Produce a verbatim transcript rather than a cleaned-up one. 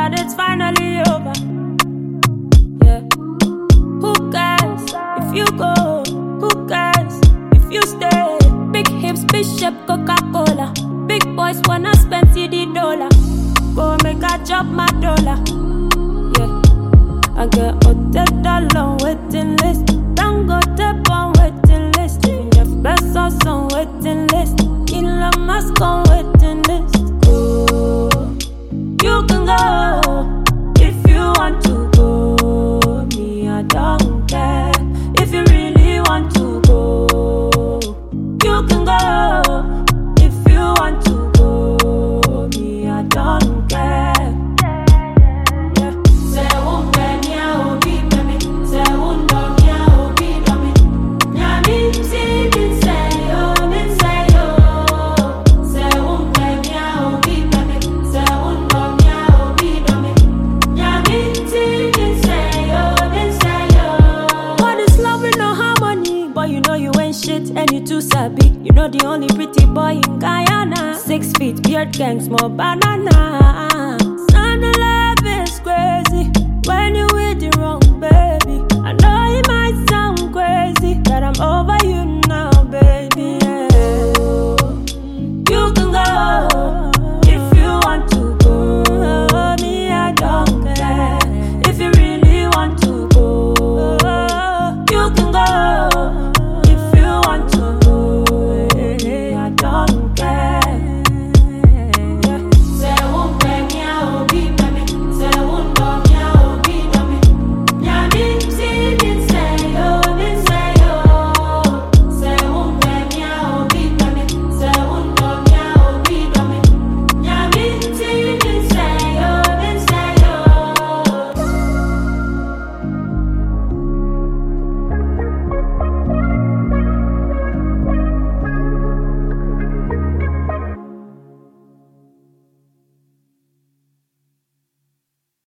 that it's finally over. Yeah. Who cares if you go? Who cares if you stay? Big hips, Bishop, Coca-Cola. Big boys wanna spend C D dollar. Go make a chop my dollar. Yeah. I get hotel dollar waiting list. Don't go tap on waiting list. Even Jeff Bezos on waiting list. Elon Musk on waiting list. Oh, you can go if you want to go. Me, I don't care if you really want to go. You can go if you want to go. Me, I don't care. And you too sabi, you know the only pretty boy in Guyana. Six feet, beard gang, small banana.